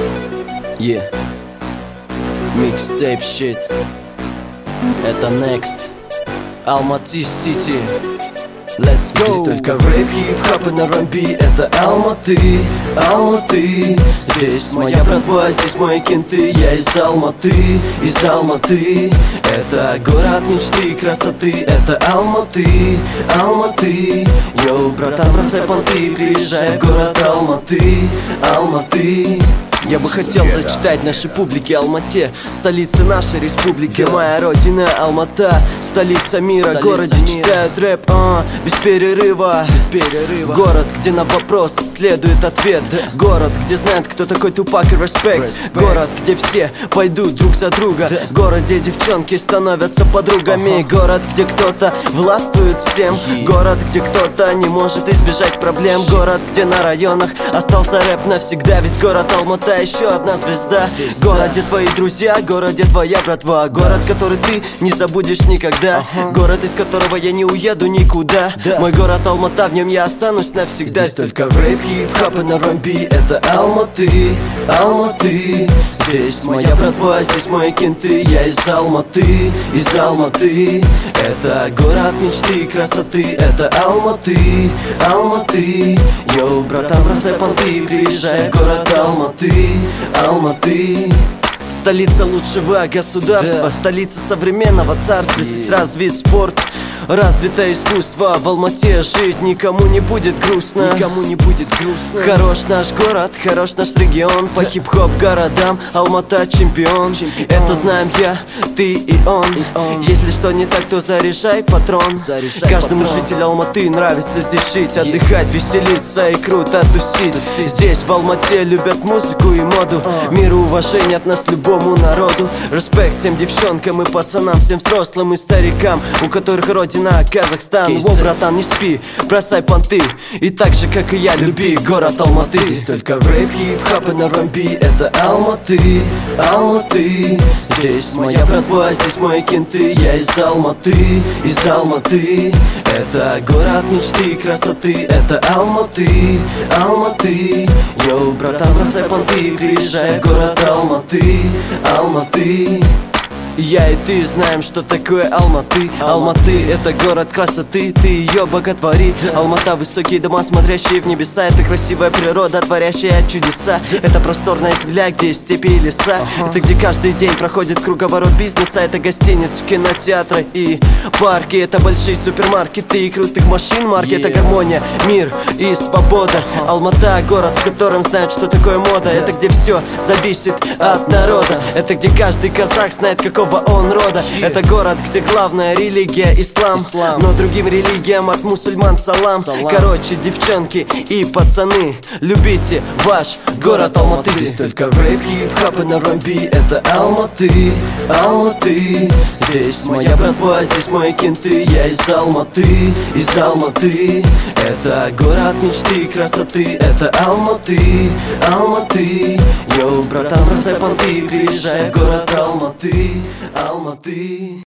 Yeah. Mixtape shit. Это Next. Алматы City. Let's go. Здесь только рэп, хип-хоп и на R&B. Это Алматы, Алматы. Здесь моя братва, здесь мои кенты. Я из Алматы, из Алматы. Это город мечты и красоты. Это Алматы, Алматы. Йоу, братан, бросай понты. Приезжай в город Алматы, Алматы. Я бы хотел зачитать нашей публике Алмате, столице нашей республики. Моя родина Алмата, столица мира. В городе читают рэп, без перерыва. Город, где на вопрос следует ответ. Город, где знают, кто такой Тупак и респект. Город, где все пойдут друг за друга. Город, где девчонки становятся подругами. Город, где кто-то властвует всем. Город, где кто-то не может избежать проблем. Город, где на районах остался рэп навсегда. Ведь город Алмата еще одна звезда. Город, где твои друзья, город, где твоя братва. Город, который ты не забудешь никогда. Город, из которого я не уеду никуда. Мой город Алмата, в нем я останусь навсегда. Здесь только рэп, хип-хоп и на R&B. Это Алматы, Алматы. Здесь моя братва, здесь мои кенты. Я из Алматы, из Алматы. Это город мечты и красоты. Это Алматы, Алматы. Йоу, братан, бросай понты. Приезжай в город Алматы, Алматы. Столица лучшего государства, столица современного царства. Здесь развит спорт, развито искусство. В Алмате жить никому не будет грустно. Никому не будет грустно. Хорош наш город, хорош наш регион. По хип-хоп городам Алмата чемпион. Это знаем я, ты и он. Если что не так, то заряжай патрон. Каждому жителю Алматы нравится здесь жить, отдыхать, веселиться и круто тусить. Здесь в Алмате любят музыку и моду. Мир и уважение от нас любому народу. Респект всем девчонкам и пацанам, всем взрослым и старикам, у которых родина Казахстан. Во, братан, не спи, бросай понты. И так же, как и я, люби город Алматы. Здесь только рэп, хип-хоп и на R&B. Это Алматы, Алматы. Здесь моя братва, здесь мои кенты. Я из Алматы, из Алматы. Это город мечты и красоты. Это Алматы, Алматы. Йоу, братан, бросай понты. Приезжай в город Алматы, Алматы. Я и ты знаем, что такое Алматы. Алматы — это город красоты, ты ее боготвори. Алмата — высокие дома, смотрящие в небеса. Это красивая природа, творящая чудеса. Это просторная земля, где есть степи и леса. Это где каждый день проходит круговорот бизнеса. Это гостиницы, кинотеатры и парки. Это большие супермаркеты и крутых машин марки. Это гармония, мир и свобода. Алмата — город, в котором знают, что такое мода. Это где все зависит от народа. Это где каждый казах знает, какого он рода. Это город, где главная религия ислам. Но другим религиям от мусульман салам. Короче, девчонки и пацаны, любите ваш город Алматы. Здесь только рэп, хип-хоп и на R&B. Это Алматы, Алматы. Здесь моя братва, здесь мои кенты. Я из Алматы, из Алматы. Это город мечты и красоты. Это Алматы, Алматы. Йоу, братан, бросай понты. Приезжай в город Алматы, Алматы.